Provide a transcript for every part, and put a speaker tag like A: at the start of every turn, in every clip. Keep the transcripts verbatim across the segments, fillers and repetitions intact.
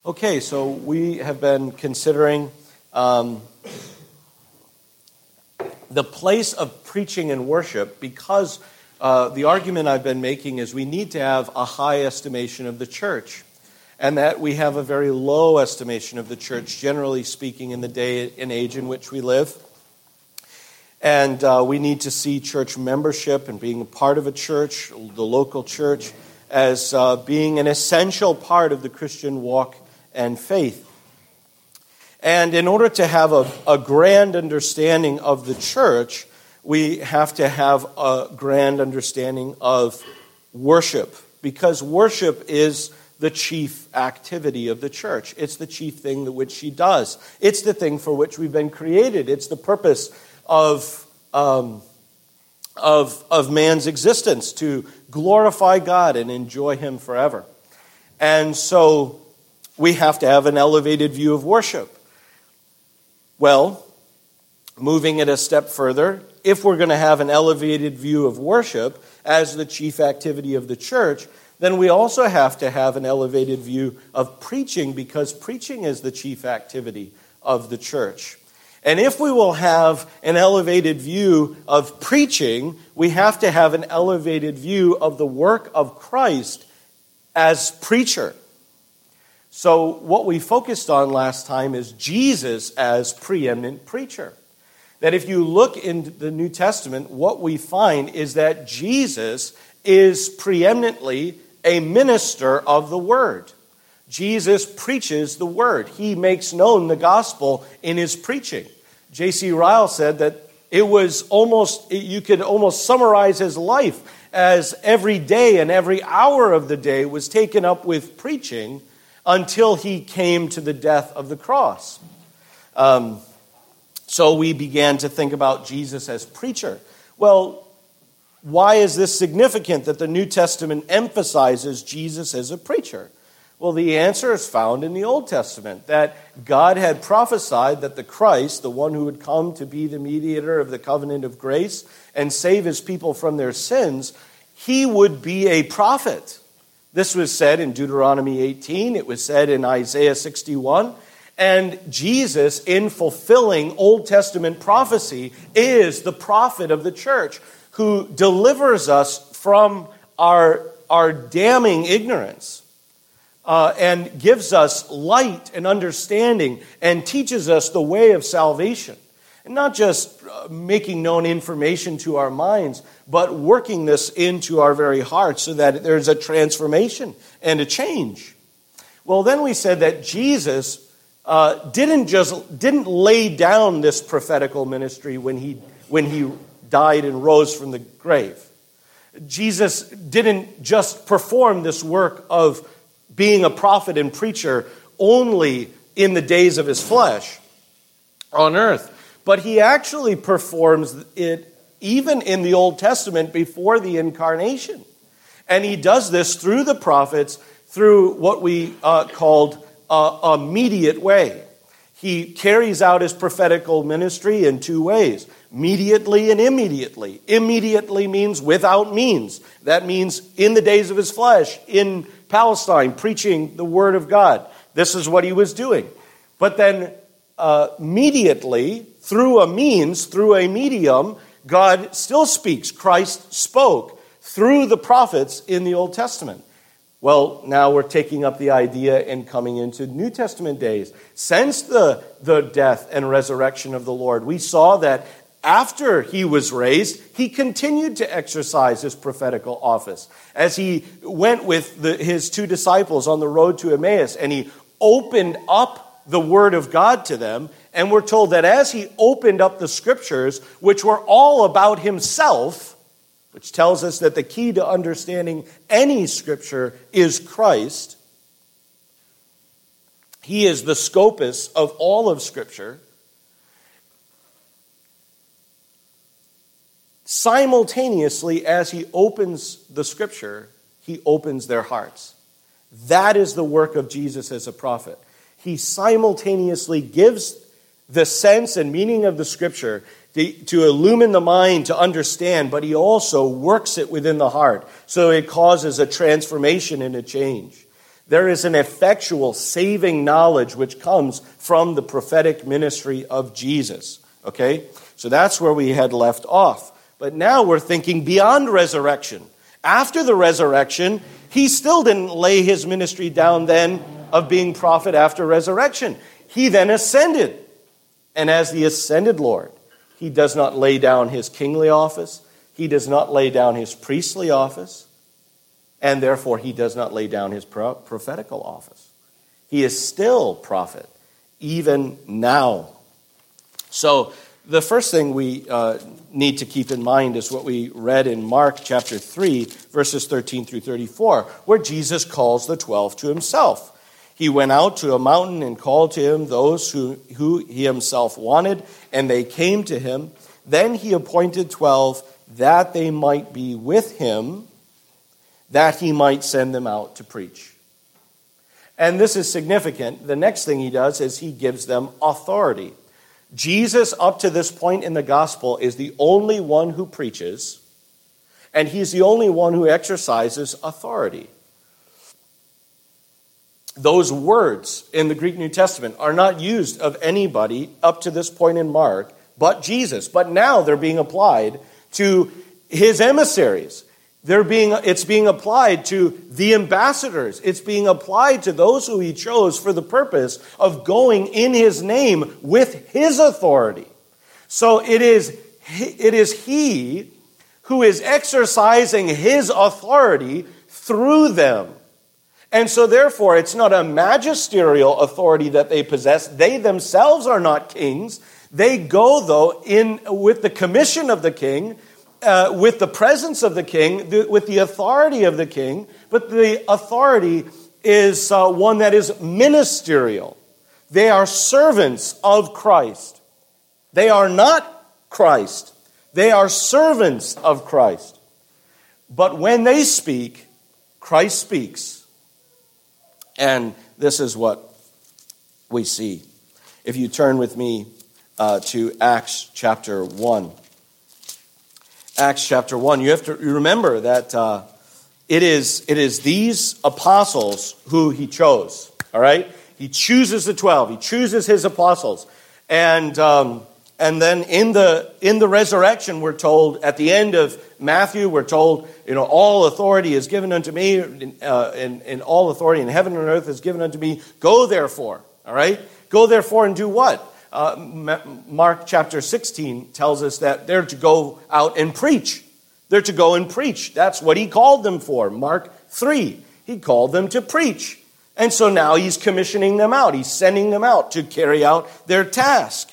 A: Okay, so we have been considering um, the place of preaching and worship because uh, the argument I've been making is we need to have a high estimation of the church, and that we have a very low estimation of the church, generally speaking, in the day and age in which we live. And uh, we need to see church membership and being a part of a church, the local church, as uh, being an essential part of the Christian walk and faith. And in order to have a, a grand understanding of the church, we have to have a grand understanding of worship, because worship is the chief activity of the church. It's the chief thing that which she does. It's the thing for which we've been created. It's the purpose of um, of of man's existence, to glorify God and enjoy Him forever. And so we have to have an elevated view of worship. Well, moving it a step further, if we're going to have an elevated view of worship as the chief activity of the church, then we also have to have an elevated view of preaching, because preaching is the chief activity of the church. And if we will have an elevated view of preaching, we have to have an elevated view of the work of Christ as preacher. So what we focused on last time is Jesus as preeminent preacher. That if you look in the New Testament, what we find is that Jesus is preeminently a minister of the Word. Jesus preaches the Word. He makes known the gospel in his preaching. J C Ryle said that it was almost, you could almost summarize his life as every day and every hour of the day was taken up with preaching until he came to the death of the cross. Um, so we began to think about Jesus as preacher. Well, why is this significant that the New Testament emphasizes Jesus as a preacher? Well, the answer is found in the Old Testament, that God had prophesied that the Christ, the one who would come to be the mediator of the covenant of grace and save his people from their sins, he would be a prophet. This was said in Deuteronomy eighteen. It was said in Isaiah sixty-one. And Jesus, in fulfilling Old Testament prophecy, is the prophet of the church who delivers us from our, our damning ignorance uh, and gives us light and understanding and teaches us the way of salvation. And not just uh, making known information to our minds, but working this into our very hearts so that there's a transformation and a change. Well, then we said that Jesus uh, didn't just didn't lay down this prophetical ministry when he when he died and rose from the grave. Jesus didn't just perform this work of being a prophet and preacher only in the days of his flesh on earth. But he actually performs it even in the Old Testament before the incarnation. And he does this through the prophets, through what we uh, called a immediate way. He carries out his prophetical ministry in two ways, mediately and immediately. Immediately means without means. That means in the days of his flesh, in Palestine, preaching the word of God. This is what he was doing. But then uh, immediately, through a means, through a medium, God still speaks. Christ spoke through the prophets in the Old Testament. Well, now we're taking up the idea and coming into New Testament days. Since the, the death and resurrection of the Lord, we saw that after he was raised, he continued to exercise his prophetical office. As he went with the, his two disciples on the road to Emmaus, and he opened up the word of God to them, and we're told that as he opened up the scriptures, which were all about himself, which tells us that the key to understanding any scripture is Christ. He is the scopus of all of Scripture. Simultaneously, as he opens the Scripture, he opens their hearts. That is the work of Jesus as a prophet. He simultaneously gives the sense and meaning of the Scripture to, to illumine the mind to understand, but he also works it within the heart, so it causes a transformation and a change. There is an effectual saving knowledge which comes from the prophetic ministry of Jesus. Okay? So that's where we had left off. But now we're thinking beyond resurrection. After the resurrection, he still didn't lay his ministry down then of being prophet after resurrection. He then ascended. And as the ascended Lord, he does not lay down his kingly office. He does not lay down his priestly office. And therefore, he does not lay down his pro- prophetical office. He is still prophet, even now. So the first thing we uh, need to keep in mind is what we read in Mark chapter three, verses thirteen through thirty-four, where Jesus calls the twelve to himself. He went out to a mountain and called to him those who, who he himself wanted, and they came to him. Then he appointed twelve that they might be with him, that he might send them out to preach. And this is significant. The next thing he does is he gives them authority. Jesus, up to this point in the gospel, is the only one who preaches, and he's the only one who exercises authority. Those words in the Greek New Testament are not used of anybody up to this point in Mark but Jesus. But now they're being applied to his emissaries. They're being, it's being applied to the ambassadors. It's being applied to those who he chose for the purpose of going in his name with his authority. So it is, it is he who is exercising his authority through them. And so therefore, it's not a magisterial authority that they possess. They themselves are not kings. They go, though, in with the commission of the king, uh, with the presence of the king, the, with the authority of the king. But the authority is uh, one that is ministerial. They are servants of Christ. They are not Christ. They are servants of Christ. But when they speak, Christ speaks. And this is what we see. If you turn with me uh, to Acts chapter one. Acts chapter one. You have to remember that uh, it is it is these apostles who he chose. All right? He chooses the twelve. He chooses his apostles. And um, and then in the in the resurrection, we're told at the end of Matthew, we're told, you know, all authority is given unto me, uh, and, and all authority in heaven and earth is given unto me. Go therefore, all right? Go therefore and do what? Uh, Mark chapter sixteen tells us that they're to go out and preach. They're to go and preach. That's what he called them for. Mark three, he called them to preach. And so now he's commissioning them out. He's sending them out to carry out their task.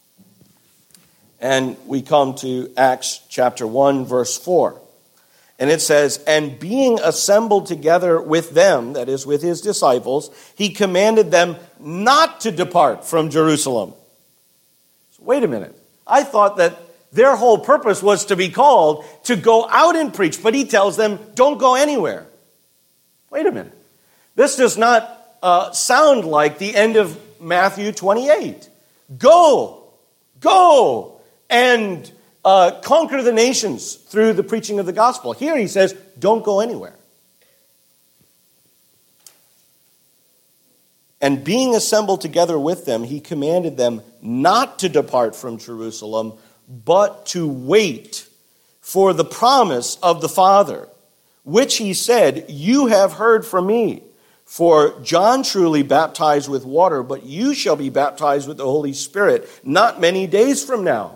A: And we come to Acts chapter one, verse four. And it says, and being assembled together with them, that is, with his disciples, he commanded them not to depart from Jerusalem. So wait a minute. I thought that their whole purpose was to be called to go out and preach, but he tells them, don't go anywhere. Wait a minute. This does not uh, sound like the end of Matthew twenty-eight. Go, go. And uh, conquer the nations through the preaching of the gospel. Here he says, don't go anywhere. And being assembled together with them, he commanded them not to depart from Jerusalem, but to wait for the promise of the Father, which he said, you have heard from me. For John truly baptized with water, but you shall be baptized with the Holy Spirit not many days from now.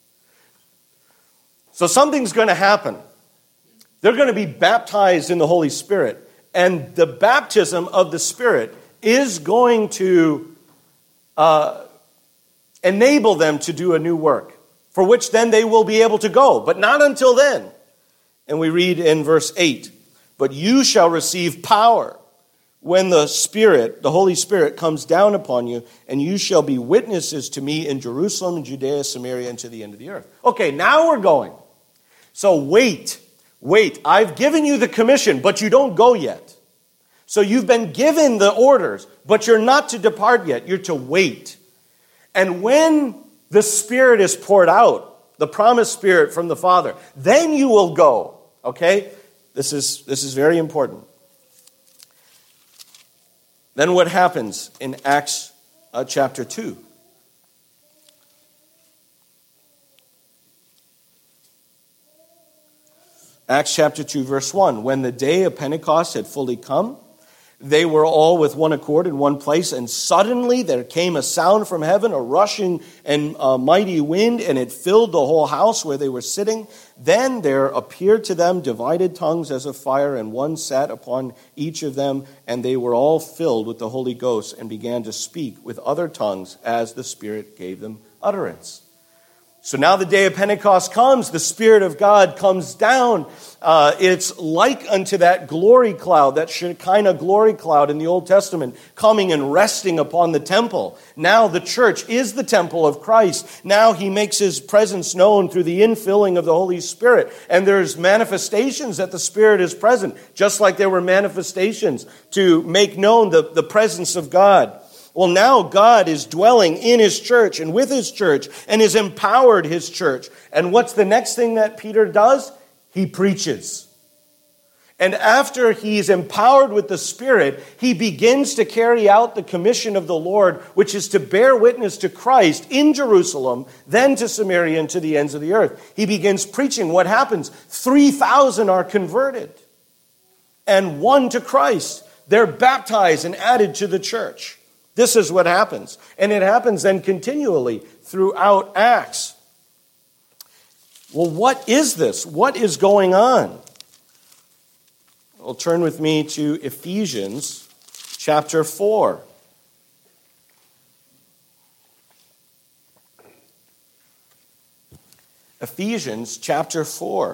A: So something's going to happen. They're going to be baptized in the Holy Spirit. And the baptism of the Spirit is going to uh, enable them to do a new work, for which then they will be able to go, but not until then. And we read in verse eight, but you shall receive power when the Spirit, the Holy Spirit, comes down upon you, and you shall be witnesses to me in Jerusalem and Judea, Samaria, and to the end of the earth. Okay, now we're going. So wait, wait. I've given you the commission, but you don't go yet. So you've been given the orders, but you're not to depart yet. You're to wait. And when the Spirit is poured out, the promised Spirit from the Father, then you will go. Okay? This is, this is very important. Then what happens in Acts uh, chapter two? Acts chapter two, verse one. When the day of Pentecost had fully come, they were all with one accord in one place, and suddenly there came a sound from heaven, a rushing and a mighty wind, and it filled the whole house where they were sitting. Then there appeared to them divided tongues as of fire, and one sat upon each of them, and they were all filled with the Holy Ghost and began to speak with other tongues as the Spirit gave them utterance. So now the day of Pentecost comes, the Spirit of God comes down. Uh, it's like unto that glory cloud, that Shekinah glory cloud in the Old Testament, coming and resting upon the temple. Now the church is the temple of Christ. Now he makes his presence known through the infilling of the Holy Spirit. And there's manifestations that the Spirit is present, just like there were manifestations to make known the, the presence of God. Well, now God is dwelling in his church and with his church and has empowered his church. And what's the next thing that Peter does? He preaches. And after he's empowered with the Spirit, he begins to carry out the commission of the Lord, which is to bear witness to Christ in Jerusalem, then to Samaria and to the ends of the earth. He begins preaching. What happens? three thousand are converted and won to Christ. They're baptized and added to the church. This is what happens. And it happens then continually throughout Acts. Well, what is this? What is going on? Well, turn with me to Ephesians chapter four. Ephesians chapter four.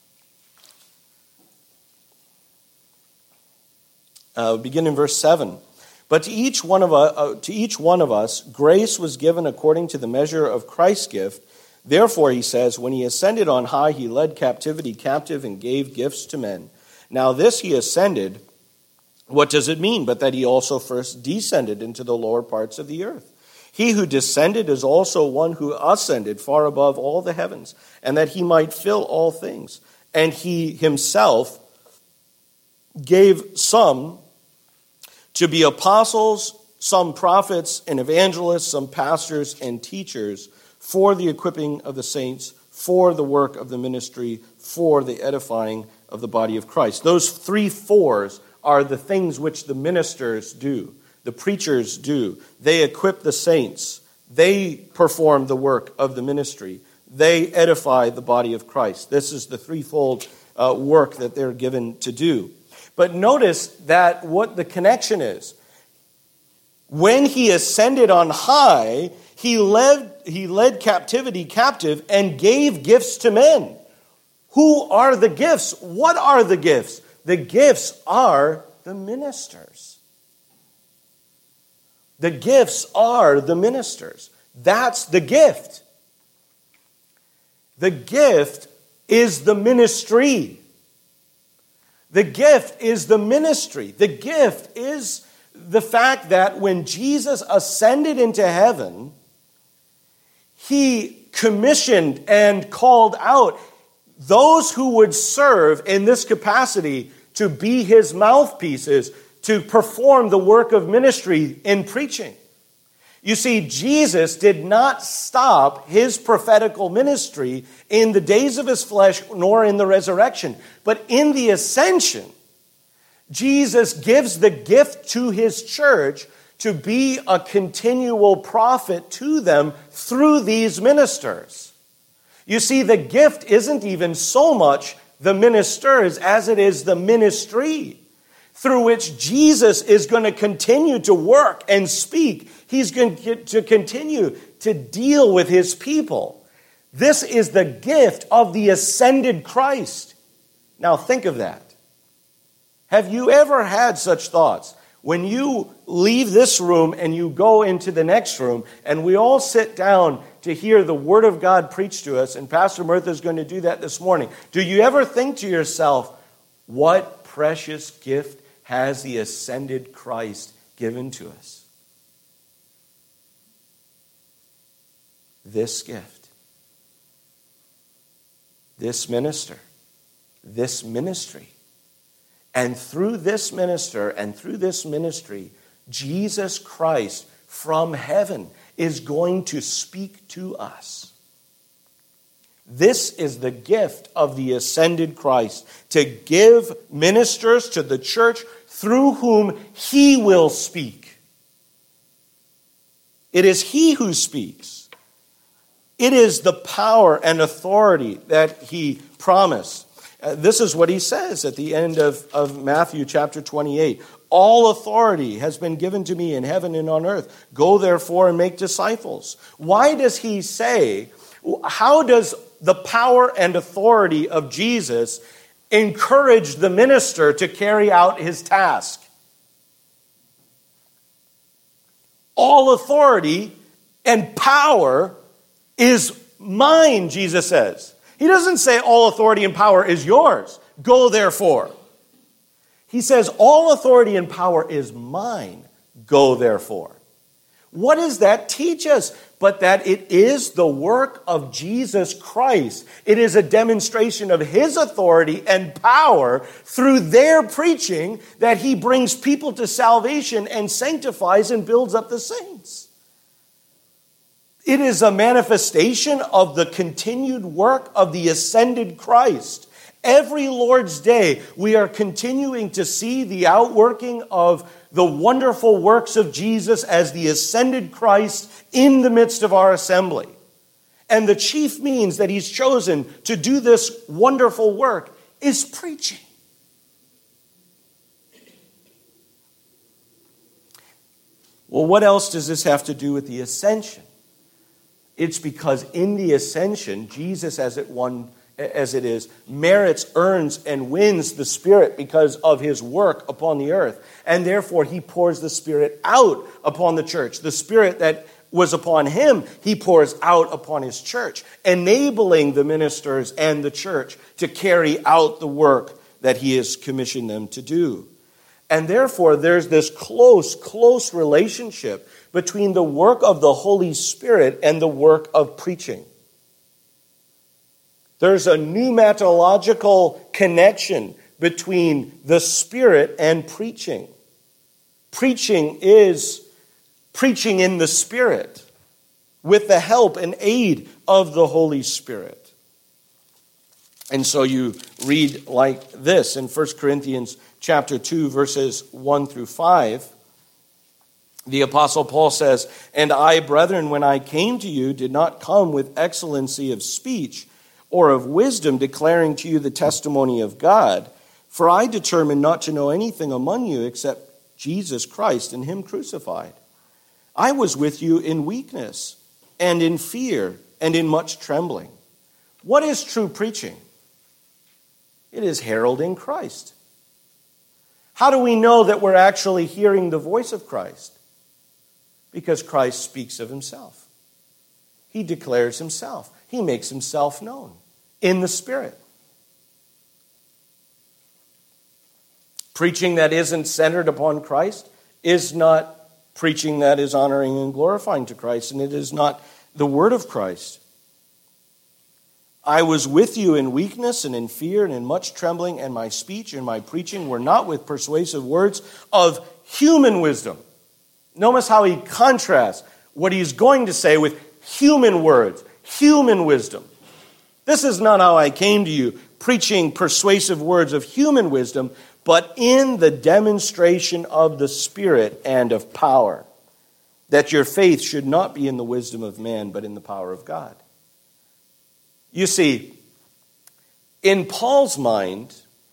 A: Uh, begin in verse seven. But to each one of us, uh, to each one of us, grace was given according to the measure of Christ's gift. Therefore, he says, when he ascended on high, he led captivity captive and gave gifts to men. Now this he ascended, what does it mean? But that he also first descended into the lower parts of the earth. He who descended is also one who ascended far above all the heavens, and that he might fill all things. And he himself gave some to be apostles, some prophets and evangelists, some pastors and teachers, for the equipping of the saints, for the work of the ministry, for the edifying of the body of Christ. Those three fours are the things which the ministers do, the preachers do. They equip the saints. They perform the work of the ministry. They edify the body of Christ. This is the threefold uh, work that they're given to do. But notice that what the connection is. When he ascended on high, he led, he led captivity captive and gave gifts to men. Who are the gifts? What are the gifts? The gifts are the ministers. The gifts are the ministers. That's the gift. The gift is the ministry. The gift is the ministry. The gift is the fact that when Jesus ascended into heaven, he commissioned and called out those who would serve in this capacity to be his mouthpieces, to perform the work of ministry in preaching. You see, Jesus did not stop his prophetical ministry in the days of his flesh nor in the resurrection. But in the ascension, Jesus gives the gift to his church to be a continual prophet to them through these ministers. You see, the gift isn't even so much the ministers as it is the ministry through which Jesus is going to continue to work and speak. He's going to continue to deal with his people. This is the gift of the ascended Christ. Now think of that. Have you ever had such thoughts? When you leave this room and you go into the next room and we all sit down to hear the Word of God preached to us, and Pastor Murtha is going to do that this morning, do you ever think to yourself, what precious gift has the ascended Christ given to us? This gift, this minister, this ministry. And through this minister and through this ministry, Jesus Christ from heaven is going to speak to us. This is the gift of the ascended Christ, to give ministers to the church through whom he will speak. It is he who speaks. It is the power and authority that he promised. Uh, this is what he says at the end of, of Matthew chapter twenty-eight. All authority has been given to me in heaven and on earth. Go therefore and make disciples. Why does he say, how does the power and authority of Jesus encourage the minister to carry out his task? All authority and power is mine, Jesus says. He doesn't say all authority and power is yours. Go therefore. He says all authority and power is mine. Go therefore. What does that teach us? But that it is the work of Jesus Christ. It is a demonstration of his authority and power through their preaching that he brings people to salvation and sanctifies and builds up the saints. It is a manifestation of the continued work of the ascended Christ. Every Lord's Day, we are continuing to see the outworking of the wonderful works of Jesus as the ascended Christ in the midst of our assembly. And the chief means that he's chosen to do this wonderful work is preaching. Well, what else does this have to do with the ascension? It's because in the ascension, Jesus, as it one as it is, merits, earns, and wins the Spirit because of his work upon the earth. And therefore, he pours the Spirit out upon the church. The Spirit that was upon him, he pours out upon his church, enabling the ministers and the church to carry out the work that he has commissioned them to do. And therefore, there's this close, close relationship between the work of the Holy Spirit and the work of preaching. There's a pneumatological connection between the Spirit and preaching. Preaching is preaching in the Spirit with the help and aid of the Holy Spirit. And so you read like this in First Corinthians chapter two, verses one through five. The Apostle Paul says, "And I, brethren, when I came to you, did not come with excellency of speech or of wisdom, declaring to you the testimony of God. For I determined not to know anything among you except Jesus Christ and him crucified. I was with you in weakness and in fear and in much trembling." What is true preaching? It is heralding Christ. How do we know that we're actually hearing the voice of Christ? Because Christ speaks of himself. He declares himself. He makes himself known in the Spirit. Preaching that isn't centered upon Christ is not preaching that is honoring and glorifying to Christ, and it is not the word of Christ. I was with you in weakness and in fear and in much trembling, and my speech and my preaching were not with persuasive words of human wisdom. Notice how he contrasts what he's going to say with human words, human wisdom. This is not how I came to you, preaching persuasive words of human wisdom, but in the demonstration of the Spirit and of power, that your faith should not be in the wisdom of man, but in the power of God. You see, in Paul's mind,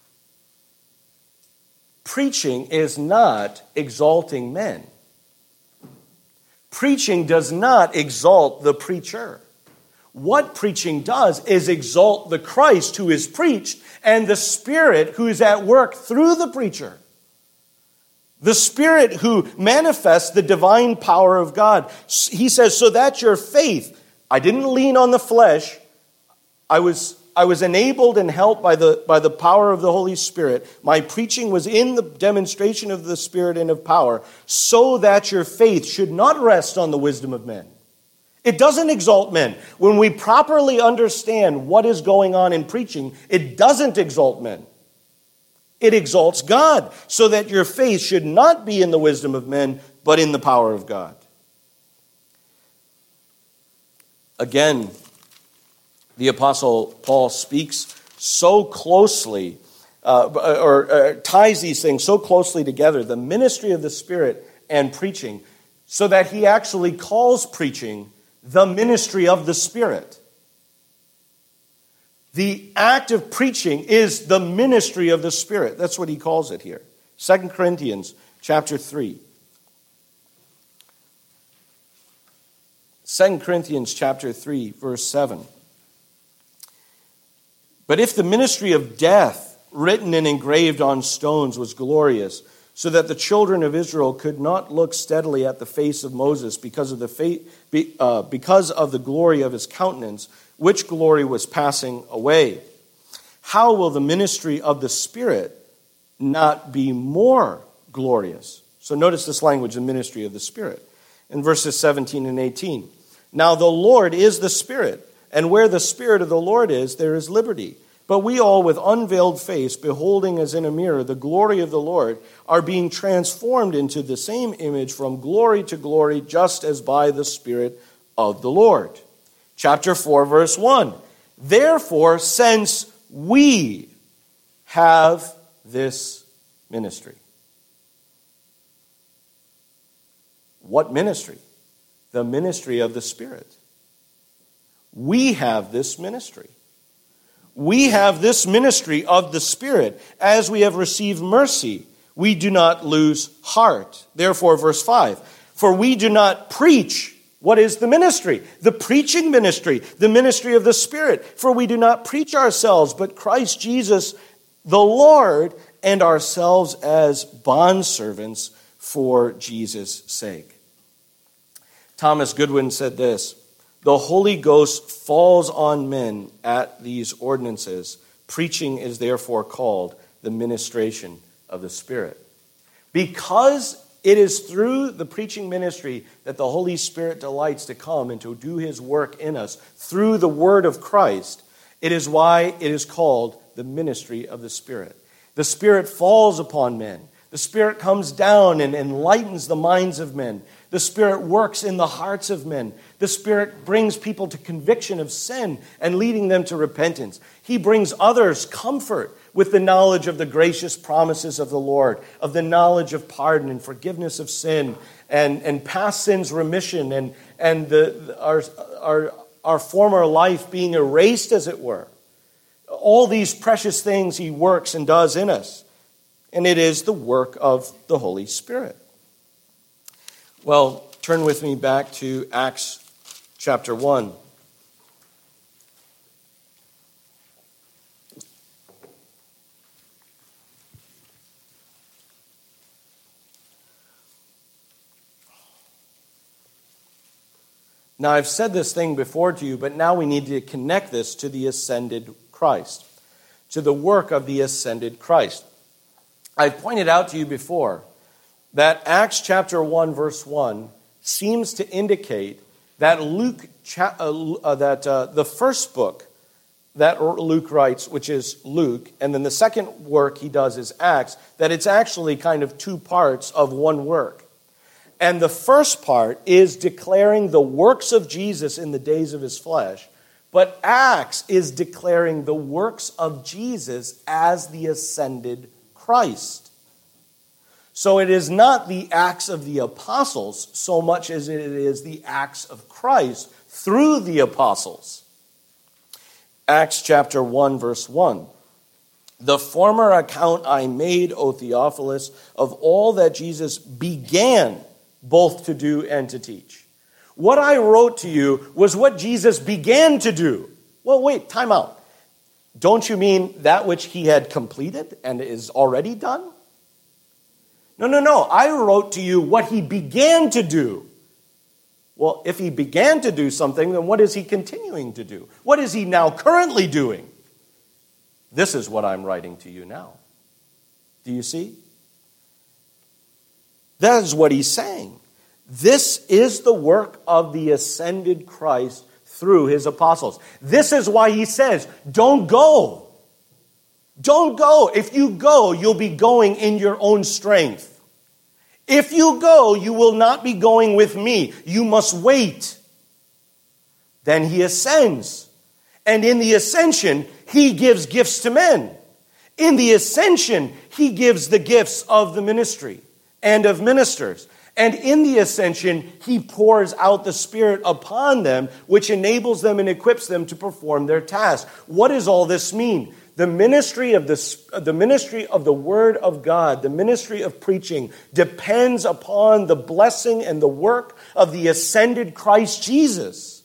A: preaching is not exalting men. Preaching does not exalt the preacher. What preaching does is exalt the Christ who is preached and the Spirit who is at work through the preacher. The Spirit who manifests the divine power of God. He says, so that your faith, I didn't lean on the flesh, I was, I was enabled and helped by the, by the power of the Holy Spirit. My preaching was in the demonstration of the Spirit and of power, so that your faith should not rest on the wisdom of men. It doesn't exalt men. When we properly understand what is going on in preaching, it doesn't exalt men. It exalts God, so that your faith should not be in the wisdom of men, but in the power of God. Again, the Apostle Paul speaks so closely, uh, or uh, ties these things so closely together, the ministry of the Spirit and preaching, so that he actually calls preaching the ministry of the Spirit. The act of preaching is the ministry of the Spirit. That's what he calls it here. Second Corinthians chapter three. Second Corinthians chapter three, verse seven. But if the ministry of death, written and engraved on stones, was glorious, so that the children of Israel could not look steadily at the face of Moses because of the fa- be, uh, because of the glory of his countenance, which glory was passing away, how will the ministry of the Spirit not be more glorious? So notice this language, the ministry of the Spirit. In verses seventeen and eighteen. Now the Lord is the Spirit, and where the Spirit of the Lord is, there is liberty. But we all, with unveiled face, beholding as in a mirror the glory of the Lord, are being transformed into the same image from glory to glory, just as by the Spirit of the Lord. Chapter four, verse one. Therefore, since we have this ministry. What ministry? The ministry of the Spirit. We have this ministry. We have this ministry of the Spirit. As we have received mercy, we do not lose heart. Therefore, verse five, for we do not preach. What is the ministry? The preaching ministry, the ministry of the Spirit. For we do not preach ourselves, but Christ Jesus the Lord, and ourselves as bondservants for Jesus' sake. Thomas Goodwin said this, the Holy Ghost falls on men at these ordinances. Preaching is therefore called the ministration of the Spirit. Because it is through the preaching ministry that the Holy Spirit delights to come and to do his work in us through the word of Christ, it is why it is called the ministry of the Spirit. The Spirit falls upon men. The Spirit comes down and enlightens the minds of men. The Spirit works in the hearts of men. The Spirit brings people to conviction of sin and leading them to repentance. He brings others comfort with the knowledge of the gracious promises of the Lord, of the knowledge of pardon and forgiveness of sin, and, and past sins remission, and, and the, our, our, our former life being erased, as it were. All these precious things he works and does in us. And it is the work of the Holy Spirit. Well, turn with me back to Acts chapter one. Now, I've said this thing before to you, but now we need to connect this to the ascended Christ, to the work of the ascended Christ. I've pointed out to you before that Acts chapter one, verse one seems to indicate that Luke, uh, uh, that uh, the first book that Luke writes, which is Luke, and then the second work he does is Acts, that it's actually kind of two parts of one work. And the first part is declaring the works of Jesus in the days of his flesh, but Acts is declaring the works of Jesus as the ascended Christ. So it is not the acts of the apostles so much as it is the acts of Christ through the apostles. Acts chapter one, verse one. The former account I made, O Theophilus, of all that Jesus began both to do and to teach. What I wrote to you was what Jesus began to do. Well, wait, time out. Don't you mean that which he had completed and is already done? No, no, no. I wrote to you what he began to do. Well, if he began to do something, then what is he continuing to do? What is he now currently doing? This is what I'm writing to you now. Do you see? That is what he's saying. This is the work of the ascended Christ through his apostles. This is why he says, don't go. Don't go. If you go, you'll be going in your own strength. If you go, you will not be going with me. You must wait. Then he ascends. And in the ascension, he gives gifts to men. In the ascension, he gives the gifts of the ministry and of ministers. And in the ascension, he pours out the Spirit upon them, which enables them and equips them to perform their task. What does all this mean? The ministry of the, the ministry of the Word of God, the ministry of preaching, depends upon the blessing and the work of the ascended Christ Jesus.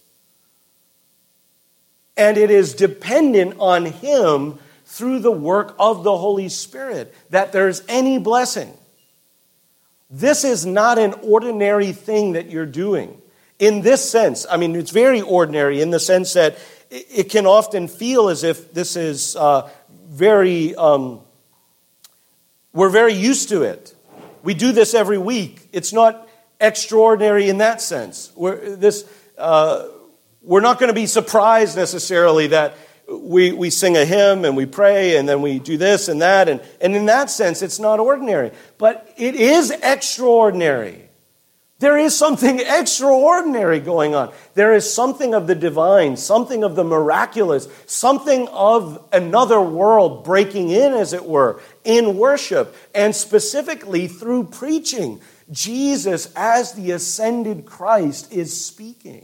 A: And it is dependent on him through the work of the Holy Spirit that there's any blessing. This is not an ordinary thing that you're doing. In this sense, I mean, it's very ordinary in the sense that it can often feel as if this is uh, very, um, we're very used to it. We do this every week. It's not extraordinary in that sense. We're, this, uh, we're not going to be surprised necessarily that we, we sing a hymn and we pray and then we do this and that. And, and in that sense, it's not ordinary. But it is extraordinary. There is something extraordinary going on. There is something of the divine, something of the miraculous, something of another world breaking in, as it were, in worship, and specifically through preaching. Jesus, as the ascended Christ, is speaking.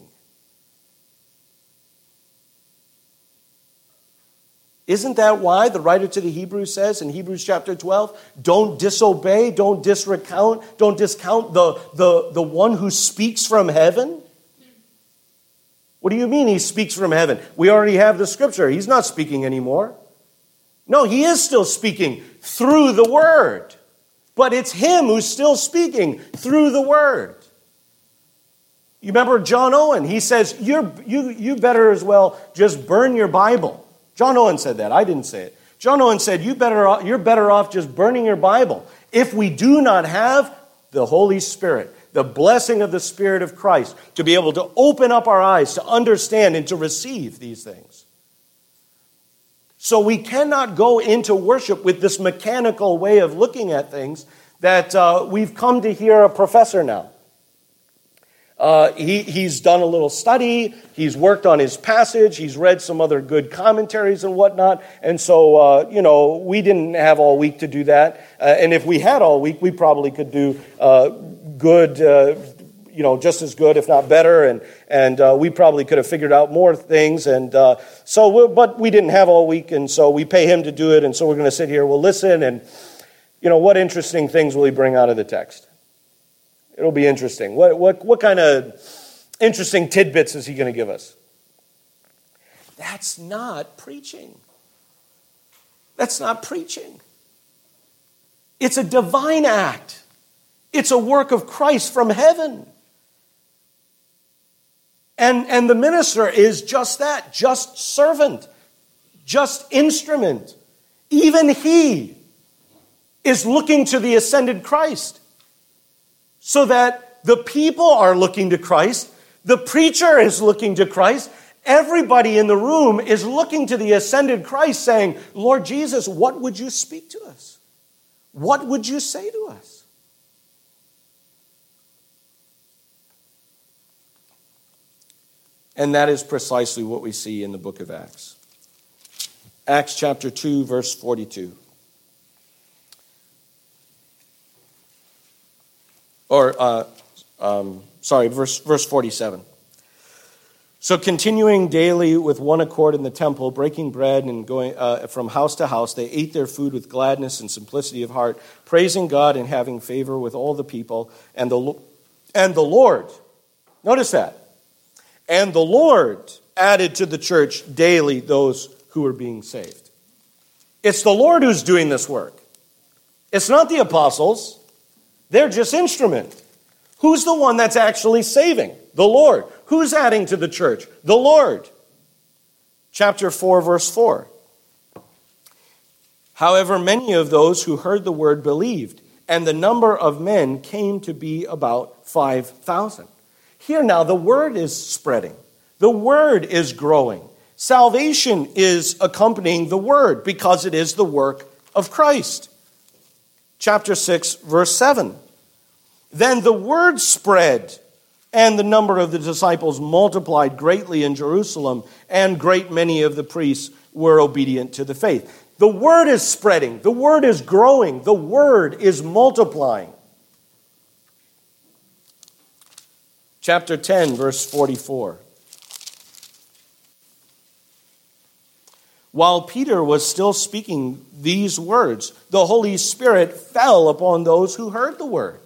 A: Isn't that why the writer to the Hebrews says in Hebrews chapter twelve, don't disobey, don't disrecount, don't discount the, the, the one who speaks from heaven? What do you mean he speaks from heaven? We already have the scripture. He's not speaking anymore. No, he is still speaking through the word. But it's him who's still speaking through the word. You remember John Owen? He says, You're, you, you better as well just burn your Bible. John Owen said that. I didn't say it. John Owen said, you better, you're better off just burning your Bible. If we do not have the Holy Spirit, the blessing of the Spirit of Christ, to be able to open up our eyes, to understand and to receive these things. So we cannot go into worship with this mechanical way of looking at things that uh, we've come to hear a professor now. Uh, he, he's done a little study, he's worked on his passage, he's read some other good commentaries and whatnot, and so, uh, you know, we didn't have all week to do that, uh, and if we had all week, we probably could do uh, good, uh, you know, just as good, if not better, and and uh, we probably could have figured out more things, and uh, so, we're, but we didn't have all week, and so we pay him to do it, and so we're going to sit here, we'll listen, and, you know, what interesting things will he bring out of the text? It'll be interesting. What, what, what kind of interesting tidbits is he going to give us? That's not preaching. That's not preaching. It's a divine act. It's a work of Christ from heaven. And, and the minister is just that, just servant, just instrument. Even he is looking to the ascended Christ. So that the people are looking to Christ, the preacher is looking to Christ, everybody in the room is looking to the ascended Christ saying, Lord Jesus, what would you speak to us? What would you say to us? And that is precisely what we see in the book of Acts. Acts chapter two, verse forty-two. Or, uh, um, sorry, verse, verse forty-seven. So continuing daily with one accord in the temple, breaking bread and going uh, from house to house, they ate their food with gladness and simplicity of heart, praising God and having favor with all the people. And the, and the Lord, notice that, and the Lord added to the church daily those who were being saved. It's the Lord who's doing this work. It's not the apostles. They're just instrument. Who's the one that's actually saving? The Lord. Who's adding to the church? The Lord. Chapter four, verse four. However, many of those who heard the word believed, and the number of men came to be about five thousand. Here now, the word is spreading. The word is growing. Salvation is accompanying the word because it is the work of Christ. Chapter six, verse seven. Then the word spread, and the number of the disciples multiplied greatly in Jerusalem, and great many of the priests were obedient to the faith. The word is spreading. The word is growing. The word is multiplying. Chapter ten, verse forty-four. While Peter was still speaking these words, the Holy Spirit fell upon those who heard the word.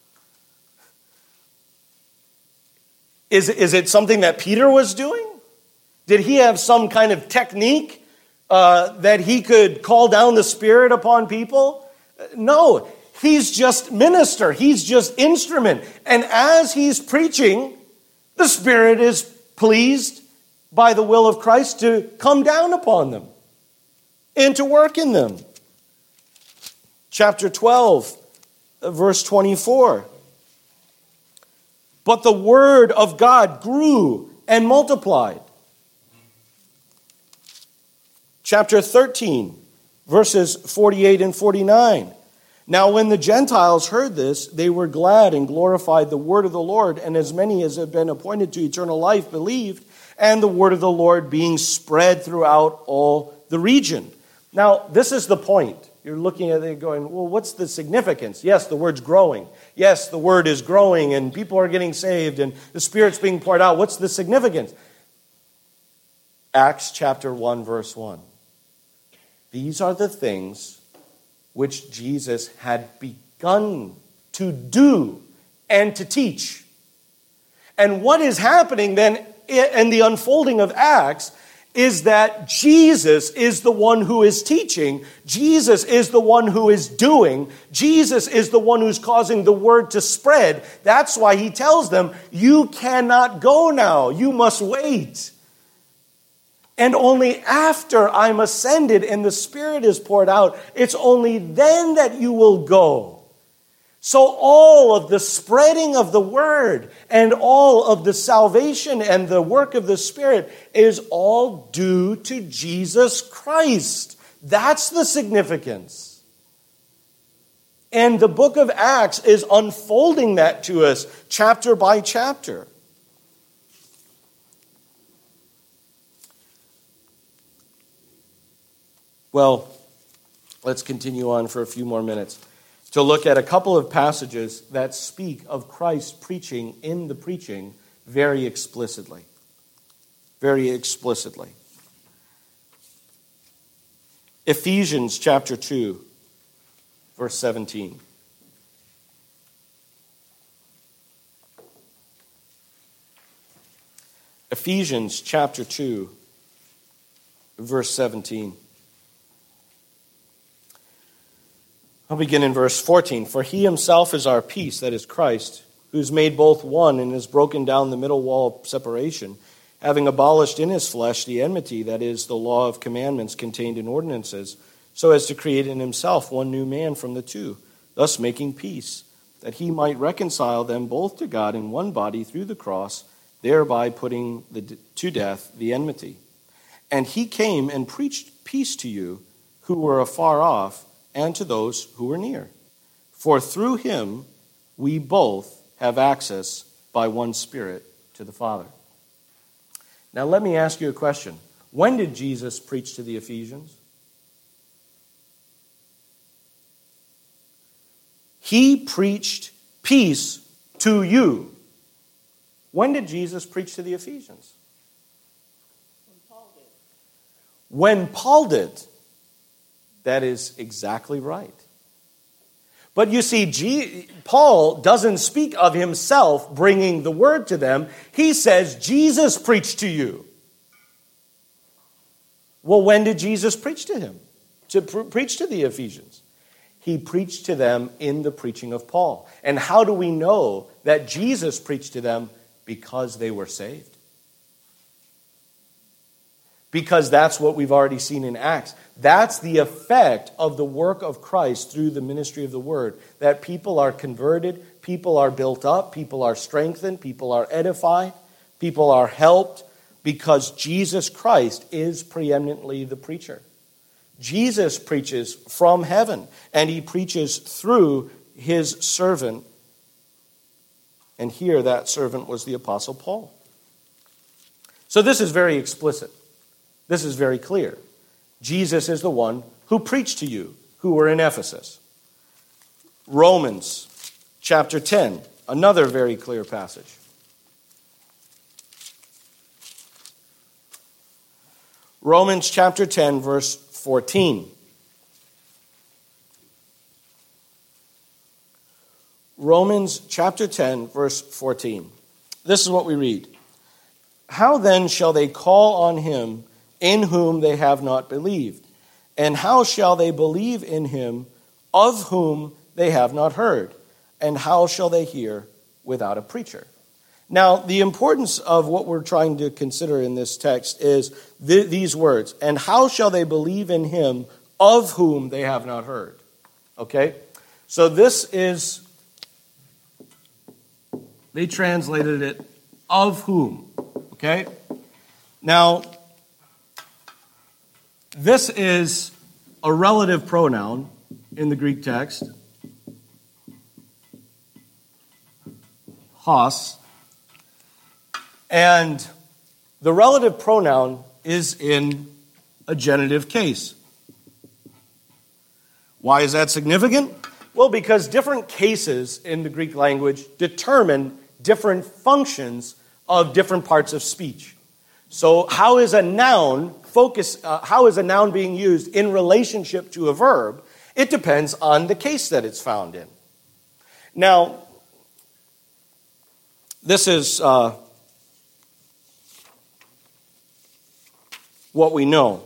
A: Is, is it something that Peter was doing? Did he have some kind of technique uh, that he could call down the Spirit upon people? No, he's just minister. He's just instrument. And as he's preaching, the Spirit is pleased by the will of Christ to come down upon them and to work in them. Chapter twelve, verse twenty-four. But the word of God grew and multiplied. Chapter thirteen, verses forty-eight and forty-nine. Now when the Gentiles heard this, they were glad and glorified the word of the Lord, and as many as had been appointed to eternal life believed, and the word of the Lord being spread throughout all the region. Now, this is the point. You're looking at it going, well, what's the significance? Yes, the word's growing. Yes, the word is growing, and people are getting saved, and the Spirit's being poured out. What's the significance? Acts chapter one, verse one. These are the things which Jesus had begun to do and to teach. And what is happening then in the unfolding of Acts is that Jesus is the one who is teaching. Jesus is the one who is doing. Jesus is the one who's causing the word to spread. That's why he tells them, you cannot go now. You must wait. And only after I'm ascended and the Spirit is poured out, it's only then that you will go. So all of the spreading of the word and all of the salvation and the work of the Spirit is all due to Jesus Christ. That's the significance. And the book of Acts is unfolding that to us chapter by chapter. Well, let's continue on for a few more minutes to look at a couple of passages that speak of Christ preaching in the preaching very explicitly. Very explicitly. Ephesians chapter two, verse seventeen. Ephesians chapter two, verse seventeen. I'll begin in verse fourteen. For he himself is our peace, that is Christ, who's made both one and has broken down the middle wall of separation, having abolished in his flesh the enmity, that is, the law of commandments contained in ordinances, so as to create in himself one new man from the two, thus making peace, that he might reconcile them both to God in one body through the cross, thereby putting the, to death the enmity. And he came and preached peace to you who were afar off, and to those who were near. For through him we both have access by one Spirit to the Father. Now let me ask you a question. When did Jesus preach to the Ephesians? He preached peace to you. When did Jesus preach to the Ephesians? When Paul did. When Paul did. That is exactly right. But you see, G- Paul doesn't speak of himself bringing the word to them. He says, Jesus preached to you. Well, when did Jesus preach to him? To pre- preach to the Ephesians? He preached to them in the preaching of Paul. And how do we know that Jesus preached to them? Because they were saved. Because that's what we've already seen in Acts. That's the effect of the work of Christ through the ministry of the word. That people are converted, people are built up, people are strengthened, people are edified, people are helped, because Jesus Christ is preeminently the preacher. Jesus preaches from heaven, and he preaches through his servant, And here that servant was the Apostle Paul. So this is very explicit. This is very clear. Jesus is the one who preached to you who were in Ephesus. Romans chapter ten, another very clear passage. Romans chapter ten, verse fourteen. Romans chapter ten, verse fourteen. This is what we read. How then shall they call on him in whom they have not believed? And how shall they believe in him of whom they have not heard? And how shall they hear without a preacher? Now, the importance of what we're trying to consider in this text is th- these words. And how shall they believe in him of whom they have not heard? Okay? So this is, they translated it, of whom. Okay? Now, this is a relative pronoun in the Greek text. Hos. And the relative pronoun is in a genitive case. Why is that significant? Well, because different cases in the Greek language determine different functions of different parts of speech. So how is a noun focus, uh, how is a noun being used in relationship to a verb? It depends on the case that it's found in. Now, this is uh, what we know.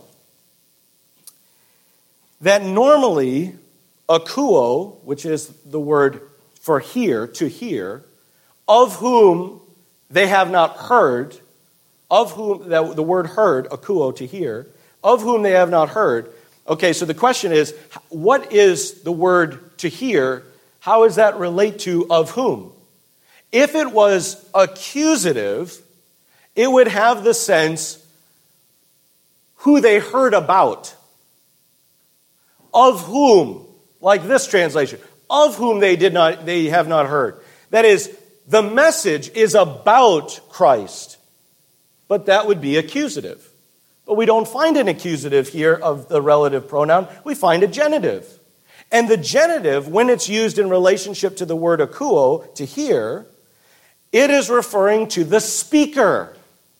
A: That normally, akuo, which is the word for hear, to hear, of whom they have not heard, of whom, the, the word heard, akuo, to hear, of whom they have not heard. Okay, so the question is, what is the word to hear? How does that relate to of whom? If it was accusative, it would have the sense who they heard about. Of whom, like this translation, of whom they did not, they have not heard. That is, the message is about Christ, but that would be accusative. But we don't find an accusative here of the relative pronoun. We find a genitive. And the genitive, when it's used in relationship to the word akuo, to hear, it is referring to the speaker.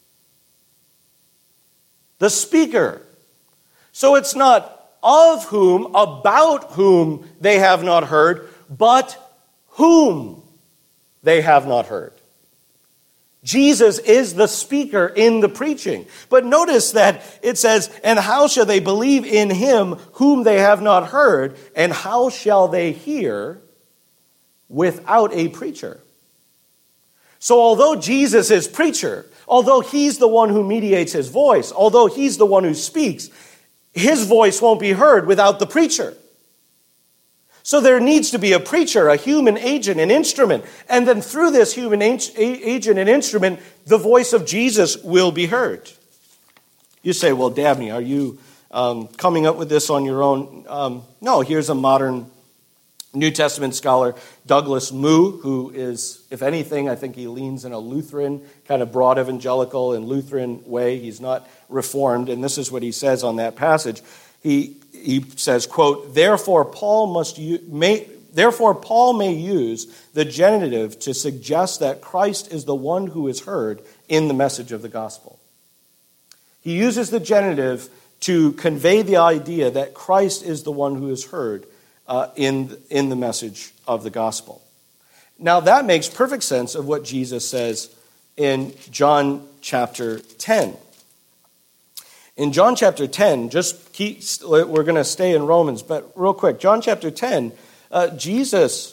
A: The speaker. So it's not of whom, about whom they have not heard, but whom they have not heard. Jesus is the speaker in the preaching. But notice that it says, and how shall they believe in him whom they have not heard? And how shall they hear without a preacher? So although Jesus is preacher, although he's the one who mediates his voice, although he's the one who speaks, his voice won't be heard without the preacher. So there needs to be a preacher, a human agent, an instrument. And then through this human agent and instrument, the voice of Jesus will be heard. You say, well, Dabney, are you um, coming up with this on your own? Um, no, here's a modern New Testament scholar, Douglas Moo, who is, if anything, I think he leans in a Lutheran, kind of broad evangelical and Lutheran way. He's not Reformed, and this is what he says on that passage. He he says, quote, therefore Paul must u- may, therefore Paul may use the genitive to suggest that Christ is the one who is heard in the message of the gospel. He uses the genitive to convey the idea that Christ is the one who is heard uh, in, in the message of the gospel. Now that makes perfect sense of what Jesus says in John chapter ten. In John chapter ten, just keep, we're going to stay in Romans, but real quick, John chapter ten, uh, Jesus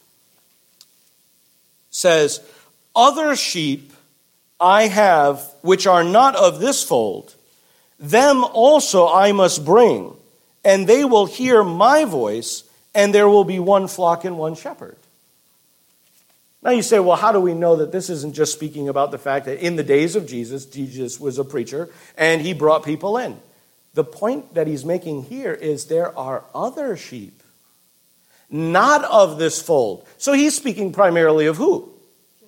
A: says, other sheep I have which are not of this fold, them also I must bring, and they will hear my voice, and there will be one flock and one shepherd. Now you say, well, how do we know that this isn't just speaking about the fact that in the days of Jesus, Jesus was a preacher and he brought people in? The point that he's making here is there are other sheep, not of this fold. So he's speaking primarily of who?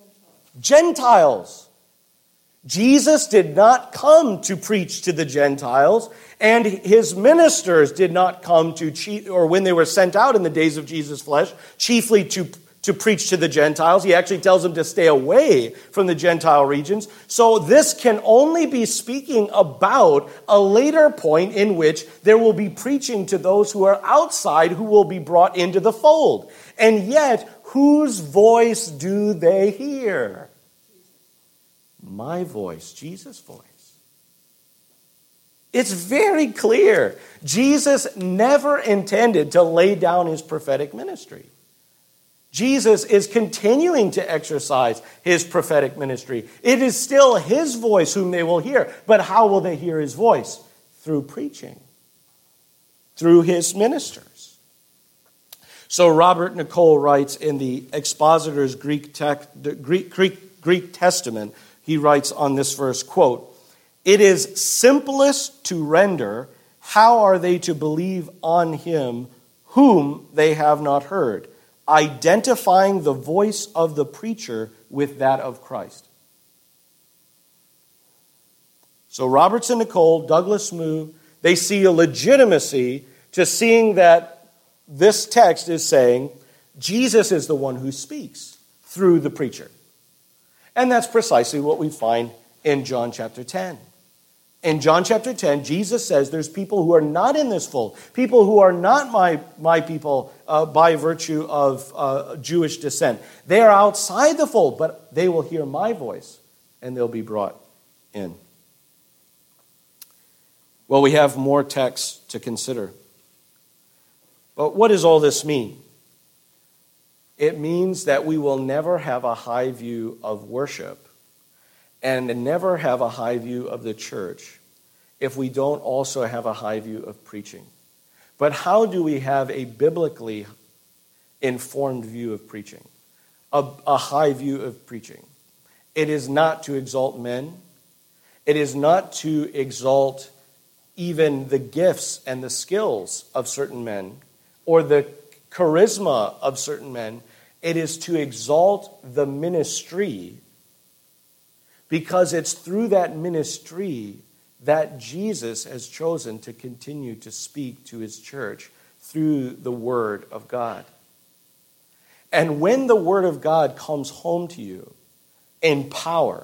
A: Gentiles. Jesus did not come to preach to the Gentiles, and his ministers did not come to, chief, or when they were sent out in the days of Jesus' flesh, chiefly to, to preach to the Gentiles. He actually tells them to stay away from the Gentile regions. So this can only be speaking about a later point in which there will be preaching to those who are outside, who will be brought into the fold. And yet, whose voice do they hear? My voice, Jesus' voice. It's very clear. Jesus never intended to lay down his prophetic ministry. Jesus is continuing to exercise his prophetic ministry. It is still his voice whom they will hear. But how will they hear his voice? Through preaching. Through his ministers. So Robert Nicole writes in the Expositor's Greek, tech, Greek, Greek, Greek Testament, he writes on this verse, quote, "It is simplest to render, how are they to believe on him whom they have not heard, identifying the voice of the preacher with that of Christ." So Robertson Nicole, Douglas Moo, they see a legitimacy to seeing that this text is saying Jesus is the one who speaks through the preacher. And that's precisely what we find in John chapter ten. In John chapter ten, Jesus says there's people who are not in this fold, people who are not my, my people uh, by virtue of uh, Jewish descent. They are outside the fold, but they will hear my voice, and they'll be brought in. Well, we have more texts to consider. But what does all this mean? It means that we will never have a high view of worship and never have a high view of the church if we don't also have a high view of preaching. But how do we have a biblically informed view of preaching, a, a high view of preaching? It is not to exalt men. It is not to exalt even the gifts and the skills of certain men or the charisma of certain men. It is to exalt the ministry, because it's through that ministry that Jesus has chosen to continue to speak to his church through the Word of God. And when the Word of God comes home to you in power,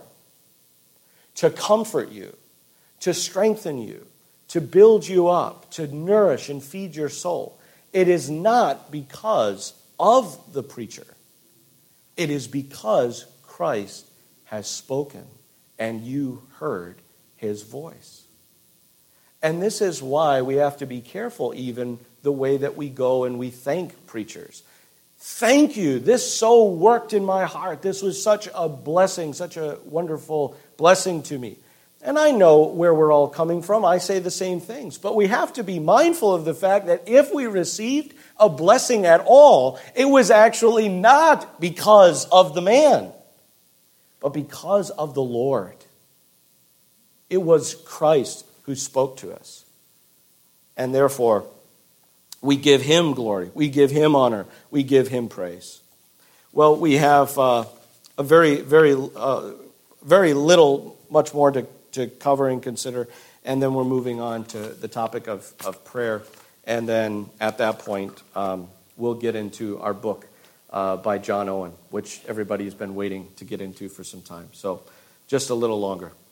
A: to comfort you, to strengthen you, to build you up, to nourish and feed your soul, it is not because of the preacher. It is because Christ has spoken and you heard his voice. And this is why we have to be careful even the way that we go and we thank preachers. Thank you. This so worked in my heart. This was such a blessing, such a wonderful blessing to me. And I know where we're all coming from. I say the same things. But we have to be mindful of the fact that if we received a blessing at all, it was actually not because of the man, but because of the Lord. It was Christ who spoke to us. And therefore, we give him glory. We give him honor. We give him praise. Well, we have uh, a very, very, uh, very little, much more to, to cover and consider. And then we're moving on to the topic of, of prayer. And then at that point, um, we'll get into our book uh, by John Owen, which everybody's been waiting to get into for some time. So just a little longer.